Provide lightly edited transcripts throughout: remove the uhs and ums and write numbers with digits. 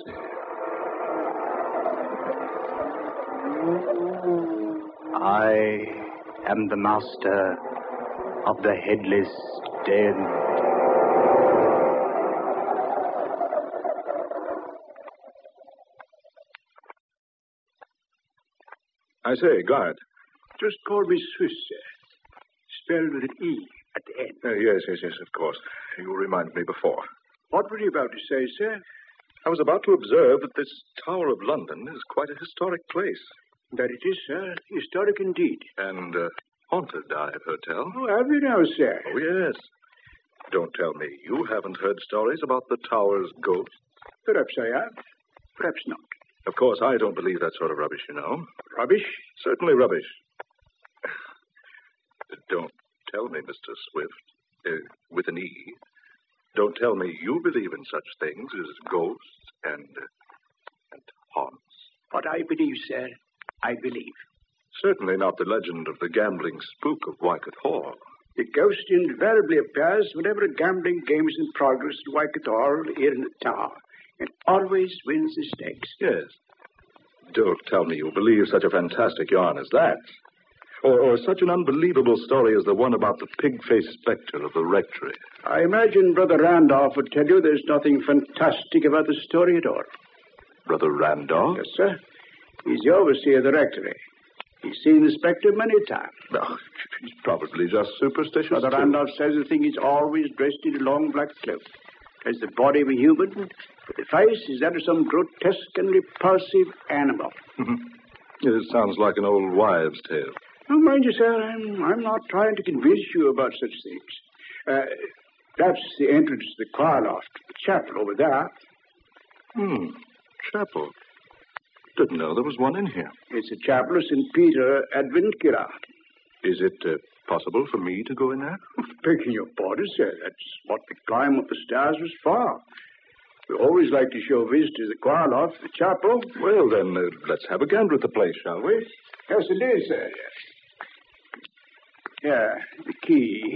mercy. I am the master of the Headless Den. I say, guard. Just call me Swiss, sir. Spelled with an E at the end. Yes, of course. You reminded me before. What were you about to say, sir? I was about to observe that this Tower of London is quite a historic place. That it is, sir. Historic indeed. And haunted, I've heard tell. Oh, have you now, sir? Oh, yes. Don't tell me you haven't heard stories about the Tower's ghosts. Perhaps I have. Perhaps not. Of course, I don't believe that sort of rubbish, you know. Rubbish? Certainly rubbish. Don't tell me, Mr. Swift, with an E. Don't tell me you believe in such things as ghosts and haunts. What I believe, sir, I believe. Certainly not the legend of the gambling spook of Wycott Hall. The ghost invariably appears whenever a gambling game is in progress at Wycott Hall here in the tower, and always wins the stakes. Yes. Don't tell me you believe such a fantastic yarn as that. Or such an unbelievable story as the one about the pig-faced spectre of the rectory. I imagine Brother Randolph would tell you there's nothing fantastic about the story at all. Brother Randolph? Yes, sir. He's the overseer of the rectory. He's seen the spectre many times. Oh, he's probably just superstitious. Brother Randolph says the thing is always dressed in a long black cloak. Has the body of a human, but the face is that of some grotesque and repulsive animal. It sounds like an old wives' tale. Oh, mind you, sir, I'm not trying to convince you about such things. That's the entrance to the choir loft, the chapel over there. Chapel. Didn't know there was one in here. It's the chapel of St. Peter Adventula. Is it possible for me to go in there? Begging your pardon, sir, that's what the climb up the stairs was for. We always like to show visitors the choir loft, the chapel. Well, then, let's have a gander at the place, shall we? Yes, it is, sir. Yeah, the key.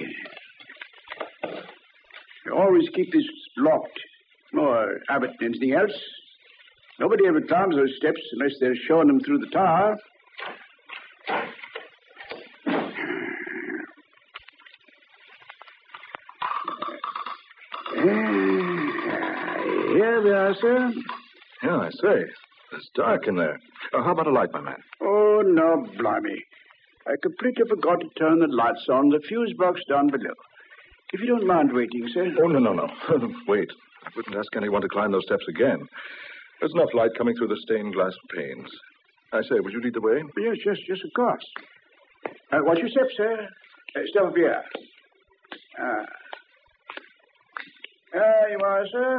You always keep this locked. More habit than anything else. Nobody ever climbs those steps unless they're showing them through the tower. Here we are, sir. Yeah, I say. It's dark in there. How about a light, my man? Oh, no, blimey. I completely forgot to turn the lights on the fuse box down below. If you don't mind waiting, sir. Oh, no. Wait. I wouldn't ask anyone to climb those steps again. There's enough light coming through the stained glass panes. I say, would you lead the way? Yes, of course. Watch your step, sir. Step up here. There you are, sir.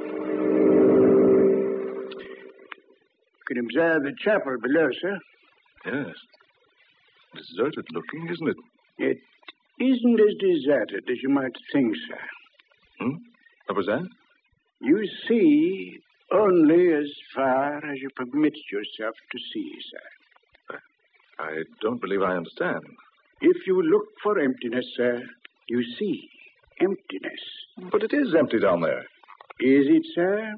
You can observe the chapel below, sir. Yes. Deserted looking, isn't it? It isn't as deserted as you might think, sir. What was that? You see only as far as you permit yourself to see, sir. I don't believe I understand. If you look for emptiness, sir, you see emptiness. But it is empty down there. Is it, sir?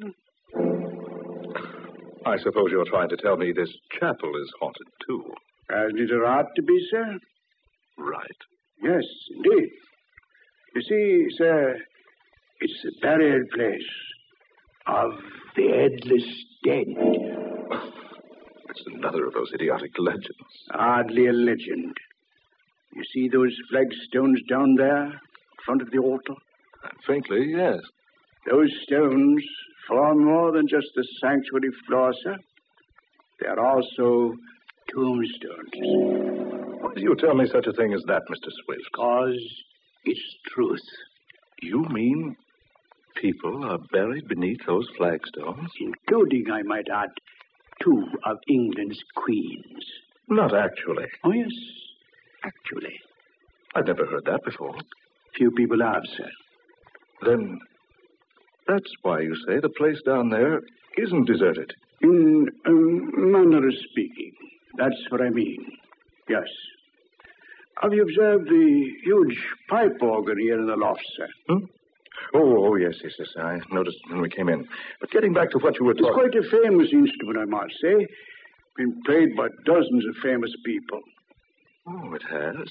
I suppose you're trying to tell me this chapel is haunted, too. Hasn't it a right to be, sir? Right. Yes, indeed. You see, sir, it's the burial place of the Headless Den. It's another of those idiotic legends. Hardly a legend. You see those flagstones down there in front of the altar? Faintly, yes. Those stones form more than just the sanctuary floor, sir. They are also tombstones. Why do you tell me such a thing as that, Mr. Swift? Because it's truth. You mean people are buried beneath those flagstones? Including, I might add, 2 of England's queens. Not actually. Oh, yes, actually. I've never heard that before. Few people have, sir. Then that's why you say the place down there isn't deserted. In a manner of speaking, that's what I mean. Yes. Have you observed the huge pipe organ here in the loft, sir? Oh, yes. I noticed when we came in. But getting back to what you were It's talking... quite a famous instrument, I must say. Been played by dozens of famous people. Oh, it has?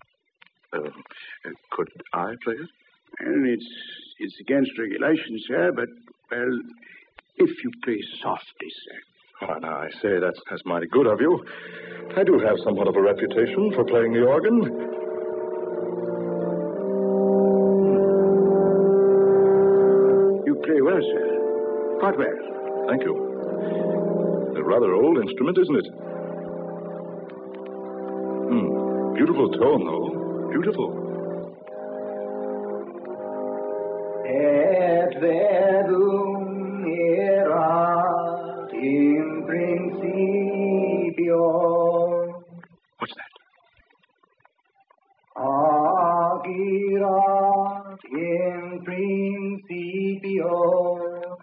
Could I play it? And it's against regulations, sir, but, well, if you play softly, sir. Oh, now, I say, that's mighty good of you. I do have somewhat of a reputation for playing the organ. You play well, sir. Quite well. Thank you. A rather old instrument, isn't it? Beautiful tone, though. Beautiful. Et verbum erat in principio. What's that? Hac erat in principio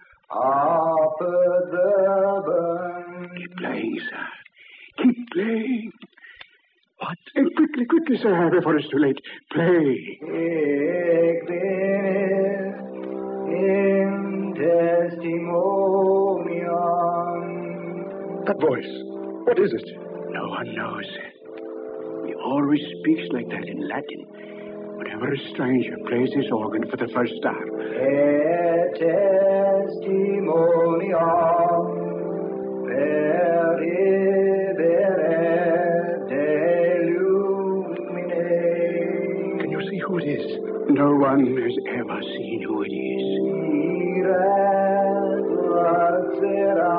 apud verbum. Keep playing, sir. Keep playing. What? Quickly, sir, before it's too late. Play. Hic finis in testimonium. That voice. What is it? No one knows. He always speaks like that in Latin. Whenever a stranger plays his organ for the first time. Et testimonium peribere delumine. Can you see who it is? No one has ever seen who it is. Ire laxera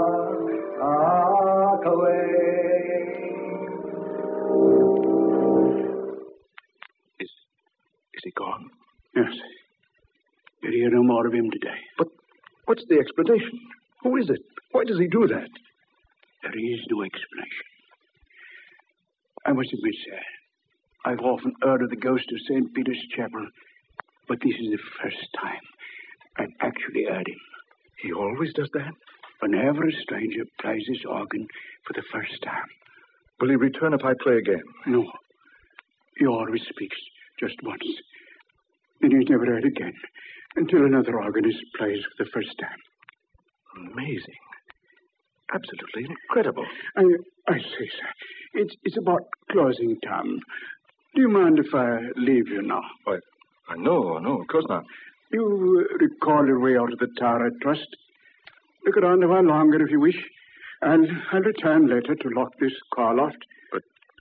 acque. Is he gone? Yes. You'll hear no more of him today. But what's the explanation? Who is it? Why does he do that? There is no explanation. I must admit, sir, I've often heard of the ghost of St. Peter's Chapel, but this is the first time I've actually heard him. He always does that? Whenever a stranger plays his organ for the first time. Will he return if I play again? No. He always speaks just once. Then he's never heard again until another organist plays for the first time. Amazing. Absolutely incredible. I say, sir, it's about closing time. Do you mind if I leave you now? Why, no, of course not. You recall your way out of the tower, I trust. Look around a while longer if you wish. And I'll return later to lock this car loft. But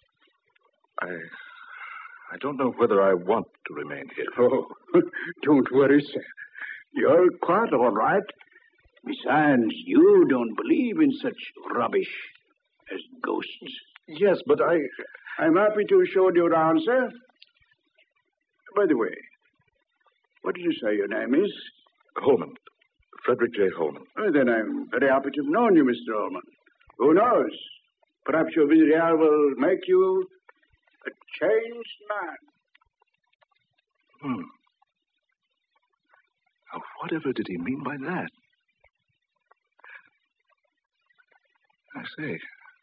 I don't know whether I want to remain here. Oh, don't worry, sir. You're quite all right. Besides, you don't believe in such rubbish as ghosts. Yes, but I'm happy to show you around, sir. By the way, what did you say your name is? Holman. Frederick J. Holman. Well, then I'm very happy to have known you, Mr. Holman. Who knows? Perhaps your visit here will make you a changed man. Now, whatever did he mean by that? I say,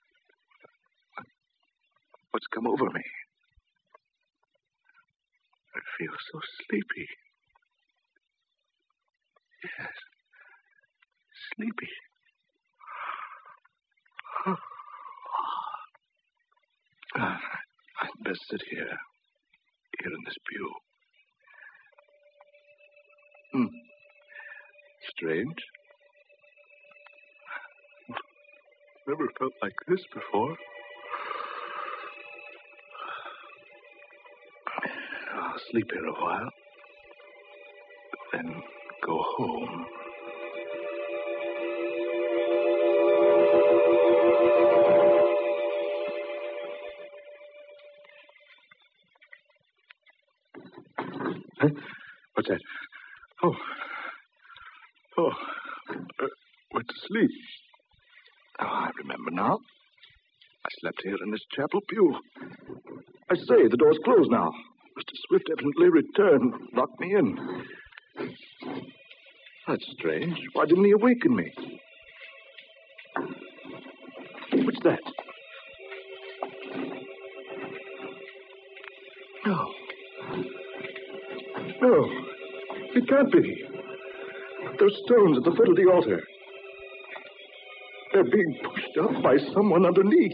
what's come over me? I feel so sleepy. Yes, sleepy. I'd best sit here in this pew. Strange. Never felt like this before. I'll sleep here a while, then go home. Huh? What's that? Went to sleep. Oh, I remember now. I slept here in this chapel pew. I say, the door's closed now. Mr. Swift evidently returned, locked me in. That's strange. Why didn't he awaken me? What's that? No. It can't be. Those stones at the foot of the altar. They're being pushed up by someone underneath.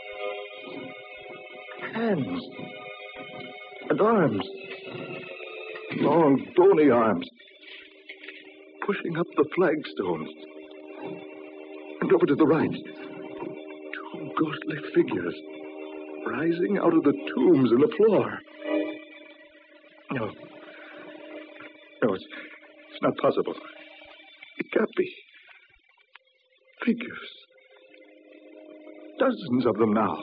Hands. And arms. Long, bony arms. Pushing up the flagstones. And over to the right. Two ghostly figures. Rising out of the tombs in the floor. No. No, it's not possible. It can't be. Figures. Dozens of them now.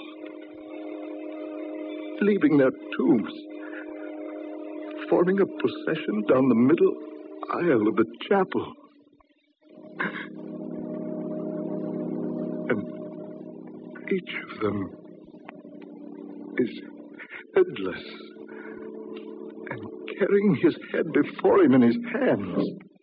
Leaving their tombs. Forming a procession down the middle aisle of the chapel. And each of them is headless and carrying his head before him in his hands.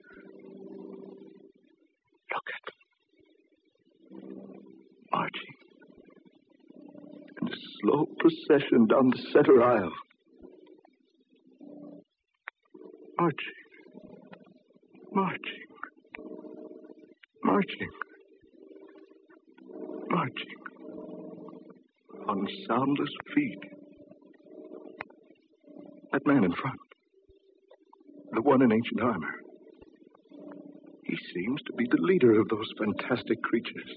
Look at them. Marching in a slow procession down the center aisle. Marching. Marching. Marching. Marching. On soundless feet. That man in front. The one in ancient armor. He seems to be the leader of those fantastic creatures.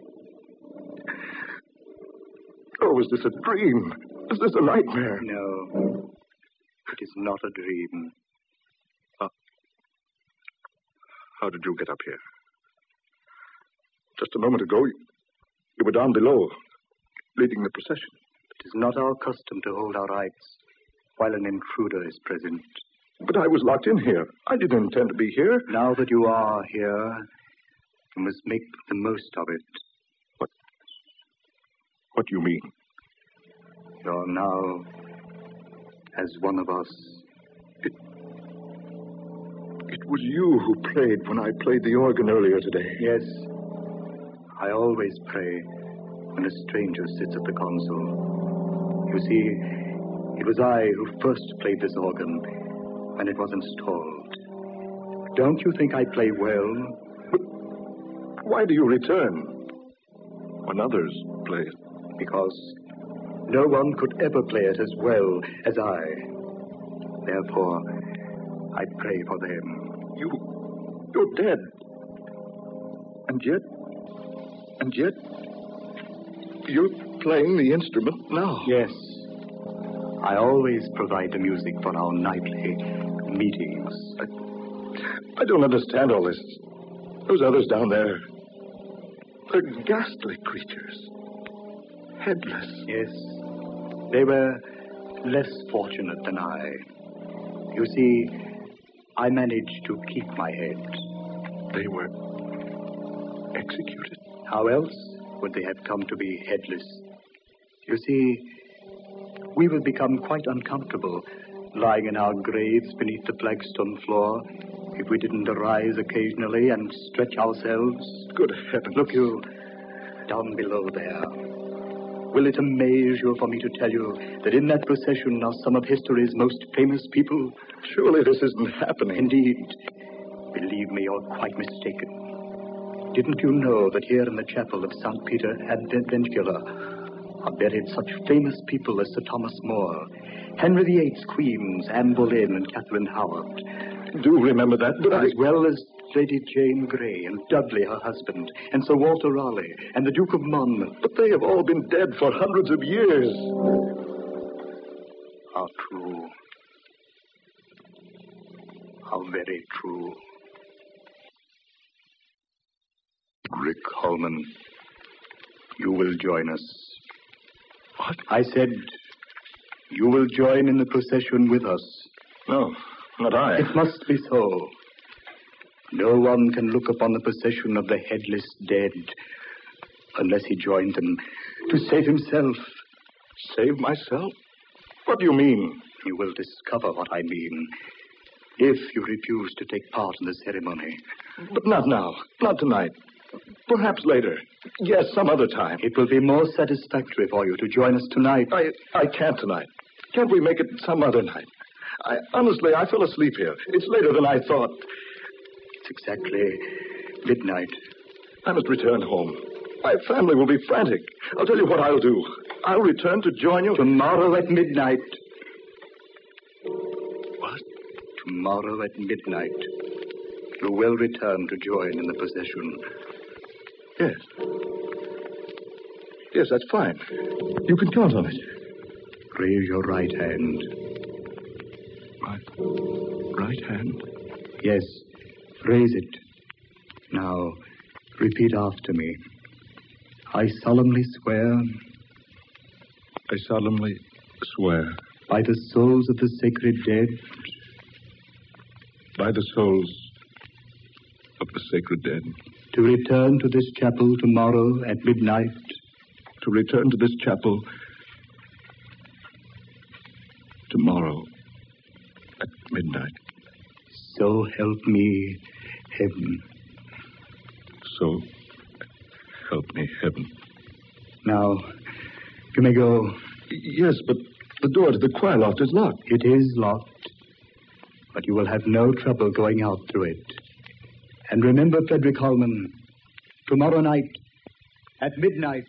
Oh, is this a dream? Is this a nightmare? No. It is not a dream. How did you get up here? Just a moment ago, you were down below, leading the procession. It is not our custom to hold our rights while an intruder is present. But I was locked in here. I didn't intend to be here. Now that you are here, you must make the most of it. What do you mean? You're now as one of us. It was you who prayed when I played the organ earlier today. Yes. I always pray when a stranger sits at the console. You see, it was I who first played this organ when it was installed. Don't you think I play well? But why do you return when others play it? Because no one could ever play it as well as I. Therefore, I pray for them. You're dead. And yet, you're playing the instrument now. Yes. I always provide the music for our nightly meetings. I don't understand all this. Those others down there, they're ghastly creatures. Headless. Yes. They were less fortunate than I. You see, I managed to keep my head. They were executed? How else would they have come to be headless? You see, we will become quite uncomfortable lying in our graves beneath the flagstone floor if we didn't arise occasionally and stretch ourselves. Good heavens. Look, you, down below there. Will it amaze you for me to tell you that in that procession are some of history's most famous people? Surely this isn't happening. Indeed. Believe me, you're quite mistaken. Didn't you know that here in the chapel of St. Peter ad Ventula are buried such famous people as Sir Thomas More, Henry VIII's queens, Anne Boleyn and Catherine Howard? Do remember that, but as well as Lady Jane Grey and Dudley, her husband, and Sir Walter Raleigh and the Duke of Monmouth. But they have all been dead for hundreds of years. How true. How very true. Rick Holman, you will join us. What? I said you will join in the procession with us. No, not I. It must be so. No one can look upon the procession of the headless dead unless he joined them to save himself. Save myself? What do you mean? You will discover what I mean if you refuse to take part in the ceremony. But not now. Not tonight. Perhaps later. Yes, some other time. It will be more satisfactory for you to join us tonight. I can't tonight. Can't we make it some other night? Honestly, I fell asleep here. It's later than I thought. It's exactly midnight. I must return home. My family will be frantic. I'll tell you what I'll do. I'll return to join you. Tomorrow at midnight. What? Tomorrow at midnight. You will return to join in the procession. Yes. Yes, that's fine. You can count on it. Raise your right hand. My right hand? Yes, raise it. Now, repeat after me. I solemnly swear. I solemnly swear. By the souls of the sacred dead. By the souls of the sacred dead. To return to this chapel tomorrow at midnight. To return to this chapel tomorrow at midnight. So help me, heaven. So help me, heaven. Now, you may go. Yes, but the door to the choir loft is locked. It is locked, but you will have no trouble going out through it. And remember, Frederick Holman, tomorrow night at midnight.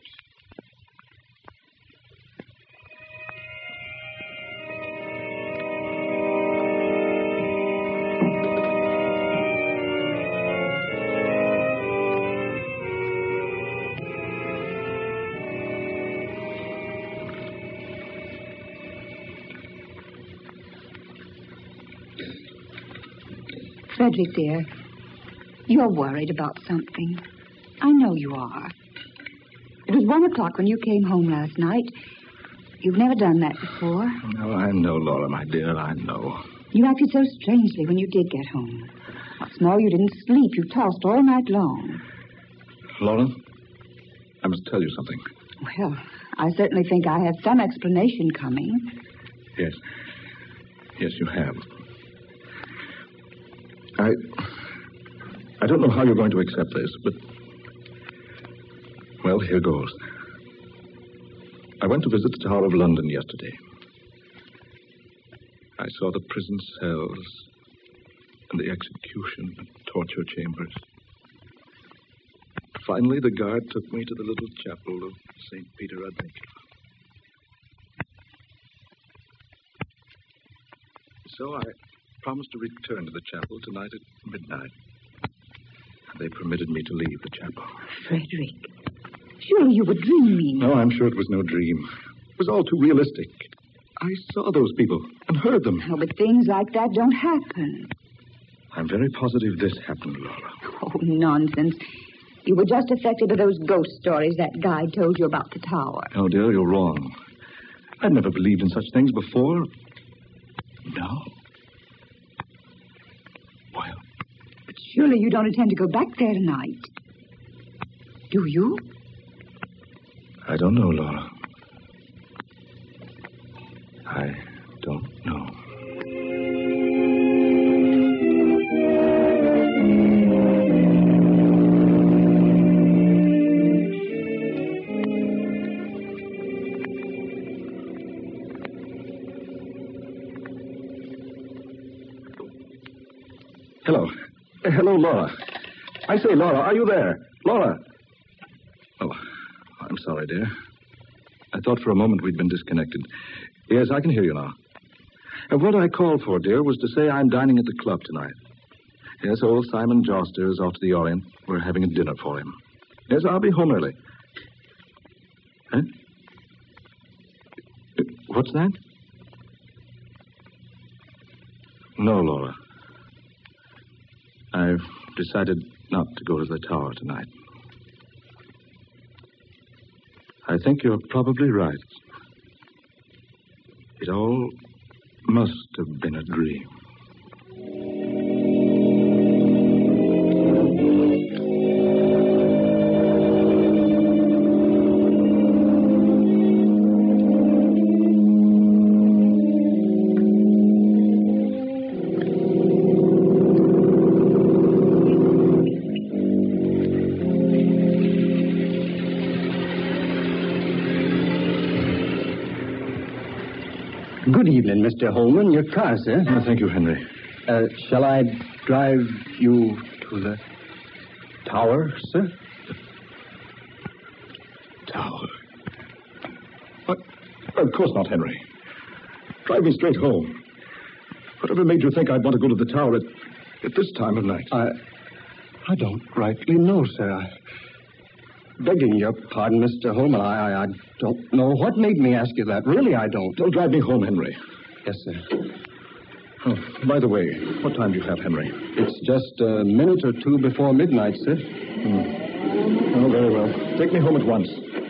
Frederick, dear, you're worried about something. I know you are. It was 1 o'clock when you came home last night. You've never done that before. Oh, I know, Laura, my dear, I know. You acted so strangely when you did get home. What's more, you didn't sleep. You tossed all night long. Laura, I must tell you something. Well, I certainly think I have some explanation coming. Yes. Yes, you have. I don't know how you're going to accept this, but... Well, here goes. I went to visit the Tower of London yesterday. I saw the prison cells and the execution and torture chambers. Finally, the guard took me to the little chapel of St. Peter ad Vincula. So I promised to return to the chapel tonight at midnight. They permitted me to leave the chapel. Frederick, surely you were dreaming. No, I'm sure it was no dream. It was all too realistic. I saw those people and heard them. Oh, but things like that don't happen. I'm very positive this happened, Laura. Oh, nonsense. You were just affected by those ghost stories that guide told you about the tower. Oh, dear, you're wrong. I'd never believed in such things before. No. Well, but surely you don't intend to go back there tonight. Do you? I don't know, Laura. I don't know. Hello. Hello, Laura. I say, Laura, are you there? Laura. Oh, I'm sorry, dear. I thought for a moment we'd been disconnected. Yes, I can hear you now. And what I called for, dear, was to say I'm dining at the club tonight. Yes, old Simon Joster is off to the Orient. We're having a dinner for him. Yes, I'll be home early. Huh? What's that? No, Laura. I've decided not to go to the tower tonight. I think you're probably right. It all must have been a dream. Good evening, Mr. Holman. Your car, sir. Oh, thank you, Henry. Shall I drive you to the tower, sir? Tower? What? Of course not, Henry. Drive me straight home. Whatever made you think I'd want to go to the tower at this time of night? I don't rightly know, sir. Begging your pardon, Mr. Holman, I don't know what made me ask you that. Really, I don't. Don't drive me home, Henry. Yes, sir. Oh, by the way, what time do you have, Henry? It's just a minute or two before midnight, sir. Oh, very well. Take me home at once.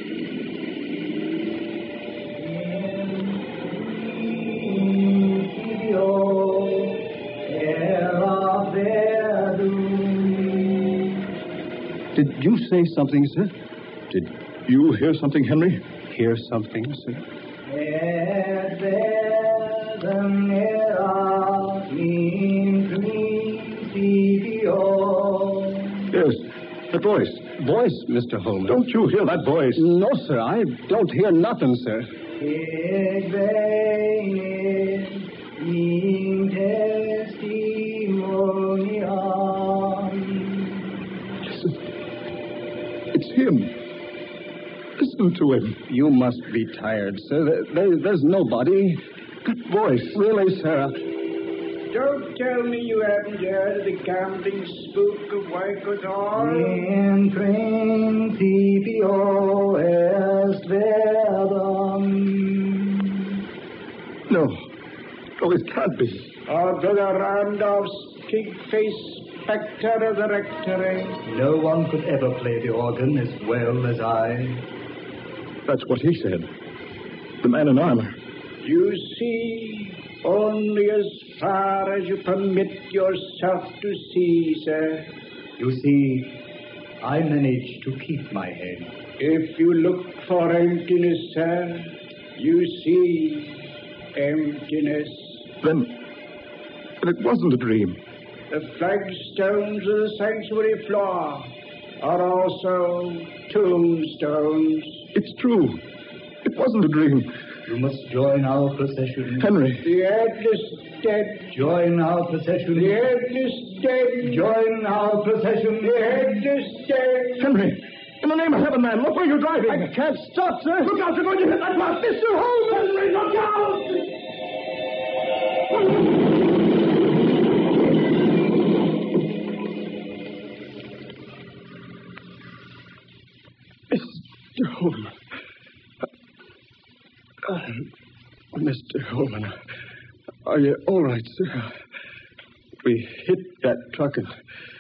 Did you say something, sir? Did you hear something, Henry? Hear something, sir? Yes, that voice. Voice, Mr. Holman. Don't you hear that voice? No, sir, I don't hear nothing, sir. Listen. It's him. Listen to him. You must be tired, sir. There's nobody. That voice. Really, sir. Don't tell me you haven't heard of the gambling spook of Waikato. In principio est verdam. No. No, it can't be. Or Brother Randolph's pig-faced spectre of the rectory. No one could ever play the organ as well as I. That's what he said. The man in armor. You see, only as far as you permit yourself to see, sir. You see, I managed to keep my head. If you look for emptiness, sir, you see emptiness. Then it wasn't a dream. The flagstones of the sanctuary floor are also tombstones. It's true. It wasn't a dream. You must join our procession. Henry. The headless dead. Join our procession. The headless dead. Join our procession. The headless dead. Henry, in the name of heaven, man, look where you're driving. I can't stop, sir. Look out, you're going to hit that bus. Mr. Holmes! Henry, look out! Mr. Holman. Mr. Holman, are you all right, sir? We hit that truck and...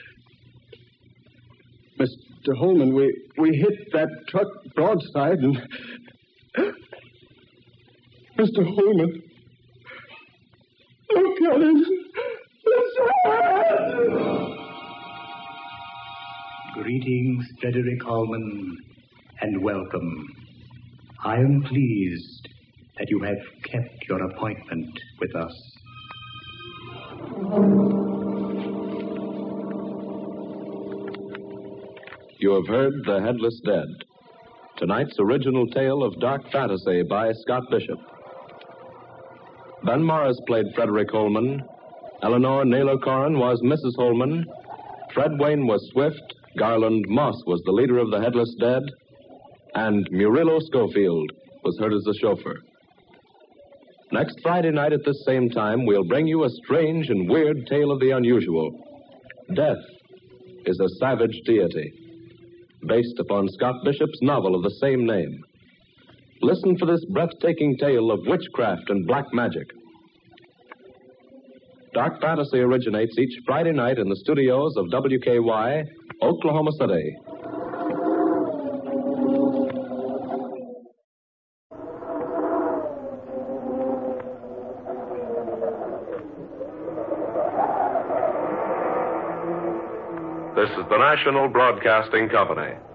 Mr. Holman, we hit that truck broadside and... Mr. Holman, look at it. Greetings, Frederick Holman, and welcome. I am pleased that you have kept your appointment with us. You have heard The Headless Dead, tonight's original tale of dark fantasy by Scott Bishop. Ben Morris played Frederick Holman, Eleanor Naylor Corrin was Mrs. Holman, Fred Wayne was Swift, Garland Moss was the leader of The Headless Dead, and Murillo Schofield was heard as the chauffeur. Next Friday night at this same time, we'll bring you a strange and weird tale of the unusual. Death is a savage deity, based upon Scott Bishop's novel of the same name. Listen for this breathtaking tale of witchcraft and black magic. Dark Fantasy originates each Friday night in the studios of WKY, Oklahoma City. This is the National Broadcasting Company.